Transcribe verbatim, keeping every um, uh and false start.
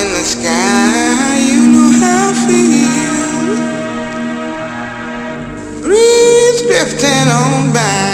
in the sky, you know how I feel. Breeze drifting on by.